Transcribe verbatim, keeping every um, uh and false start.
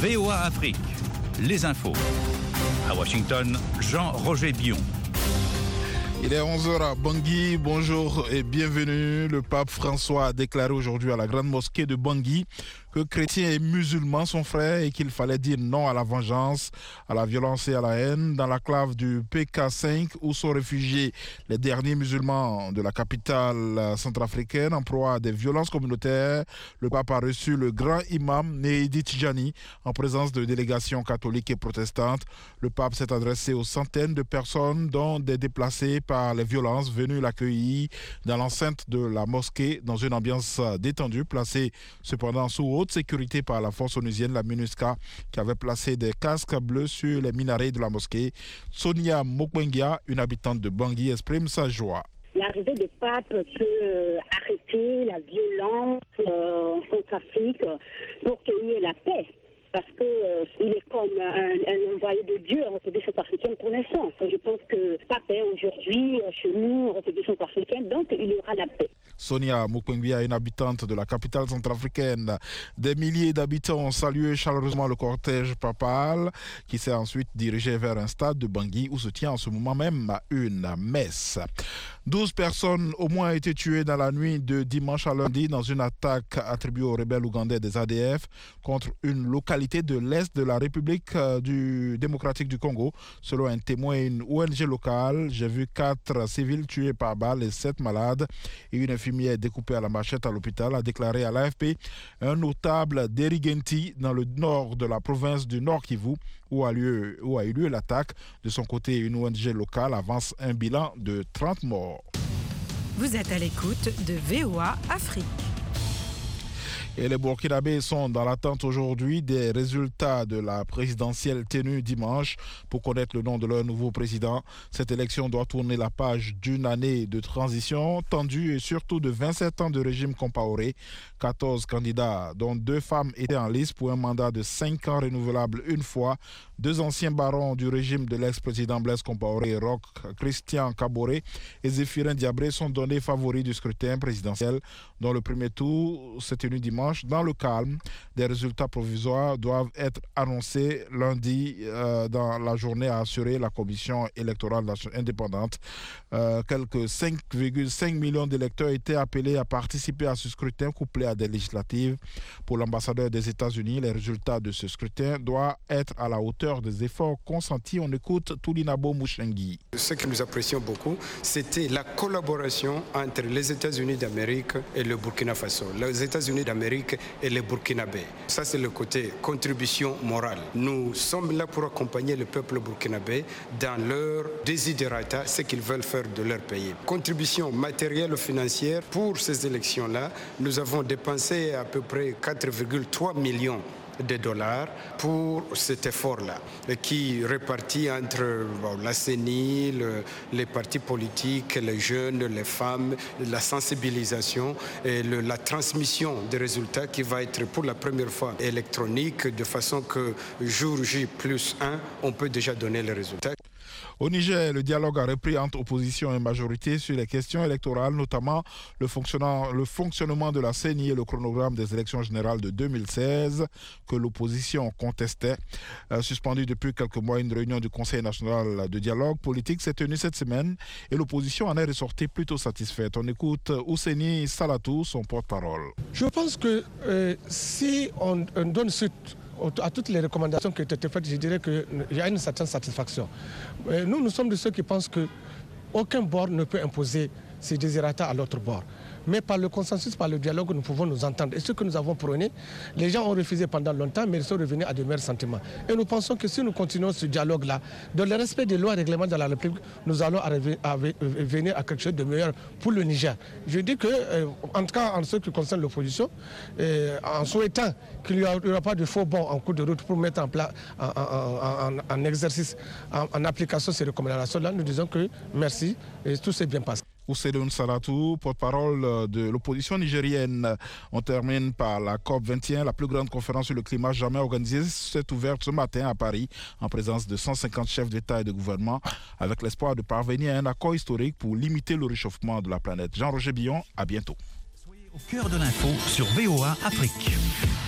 V O A Afrique, les infos. À Washington, Jean-Roger Bion. Il est onze heures à Bangui. Bonjour et bienvenue. Le pape François a déclaré aujourd'hui à la grande mosquée de Bangui que chrétiens et musulmans sont frères et qu'il fallait dire non à la vengeance, à la violence et à la haine. Dans l'enclave du P K cinq, où sont réfugiés les derniers musulmans de la capitale centrafricaine en proie à des violences communautaires, le pape a reçu le grand imam Nehedi Tijani en présence de délégations catholiques et protestantes. Le pape s'est adressé aux centaines de personnes, dont des déplacés par les violences, venus l'accueillir dans l'enceinte de la mosquée dans une ambiance détendue, placée cependant sous haute sécurité par la force onusienne, la MINUSCA, qui avait placé des casques bleus sur les minarets de la mosquée. Sonia Mokwengia, une habitante de Bangui, exprime sa joie. L'arrivée du pape peut euh, arrêter la violence euh, en Centrafrique pour qu'il y ait la paix. Parce qu'il euh, est comme un, un envoyé de Dieu en République centrafricaine pour l'instant. Je pense que la paix aujourd'hui, chez nous, en République centrafricaine, donc il y aura la paix. Sonia Mukwengbia, une habitante de la capitale centrafricaine. Des milliers d'habitants ont salué chaleureusement le cortège papal qui s'est ensuite dirigé vers un stade de Bangui où se tient en ce moment même une messe. douze personnes au moins ont été tuées dans la nuit de dimanche à lundi dans une attaque attribuée aux rebelles ougandais des A D F contre une localité de l'Est de la République du démocratique du Congo. Selon un témoin et une O N G locale, j'ai vu quatre civils tués par balle et sept malades et une infirmière découpée à la machette à l'hôpital, a déclaré à l'A F P un notable d'Erigenti dans le nord de la province du Nord Kivu où a, lieu, où a eu lieu l'attaque. De son côté, une O N G locale avance un bilan de trente morts. Vous êtes à l'écoute de V O A Afrique. Et les Burkinabés sont dans l'attente aujourd'hui des résultats de la présidentielle tenue dimanche pour connaître le nom de leur nouveau président. Cette élection doit tourner la page d'une année de transition tendue et surtout de vingt-sept ans de régime Compaoré. quatorze candidats, dont deux femmes étaient en lice pour un mandat de cinq ans renouvelable une fois. Deux anciens barons du régime de l'ex-président Blaise Compaoré, Roch Christian Kaboré et Zéphirin Diabré, sont donnés favoris du scrutin présidentiel dont le premier tour s'est tenu dimanche. Dans le calme, des résultats provisoires doivent être annoncés lundi euh, dans la journée, a assuré la commission électorale indépendante. Euh, quelques cinq virgule cinq millions d'électeurs étaient appelés à participer à ce scrutin couplé à des législatives. Pour l'ambassadeur des États-Unis, les résultats de ce scrutin doivent être à la hauteur des efforts consentis. On écoute Toulinabo Mouchengi. Ce que nous apprécions beaucoup, c'était la collaboration entre les États-Unis d'Amérique et le Burkina Faso. Les États-Unis d'Amérique et les Burkinabés. Ça, c'est le côté contribution morale. Nous sommes là pour accompagner le peuple burkinabé dans leur desiderata, ce qu'ils veulent faire de leur pays. Contribution matérielle ou financière pour ces élections-là, nous avons dépensé à peu près quatre virgule trois millions de dollars pour cet effort-là, qui est réparti entre bon, la C E N I, le, les partis politiques, les jeunes, les femmes, la sensibilisation et le, la transmission des résultats qui va être pour la première fois électronique, de façon que jour J plus un, on peut déjà donner les résultats. Au Niger, le dialogue a repris entre opposition et majorité sur les questions électorales, notamment le, le fonctionnement de la C E N I et le chronogramme des élections générales de deux mille seize que l'opposition contestait. Euh, suspendue depuis quelques mois, une réunion du Conseil national de dialogue politique s'est tenue cette semaine et l'opposition en est ressortie plutôt satisfaite. On écoute Ouseni Salatou, son porte-parole. Je pense que euh, si on, on donne suite à toutes les recommandations qui ont été faites, je dirais qu'il y a une certaine satisfaction. Nous, nous sommes de ceux qui pensent qu'aucun bord ne peut imposer ses désirata à l'autre bord. Mais par le consensus, par le dialogue, nous pouvons nous entendre. Et ce que nous avons prôné, les gens ont refusé pendant longtemps, mais ils sont revenus à de meilleurs sentiments. Et nous pensons que si nous continuons ce dialogue-là, dans le respect des lois et règlements de la République, nous allons arriver à venir à quelque chose de meilleur pour le Niger. Je dis que, euh, en tout cas, en ce qui concerne l'opposition, euh, en souhaitant qu'il n'y aura pas de faux bons en cours de route pour mettre en, place, en, en, en, en exercice, en, en application ces recommandations-là, nous disons que merci et tout s'est bien passé. Oussedoun Salatou, porte-parole de l'opposition nigérienne. On termine par la COP vingt et un, la plus grande conférence sur le climat jamais organisée. C'est ouverte ce matin à Paris en présence de cent cinquante chefs d'État et de gouvernement avec l'espoir de parvenir à un accord historique pour limiter le réchauffement de la planète. Jean-Roger Bion, à bientôt. Soyez au cœur de l'info sur V O A Afrique.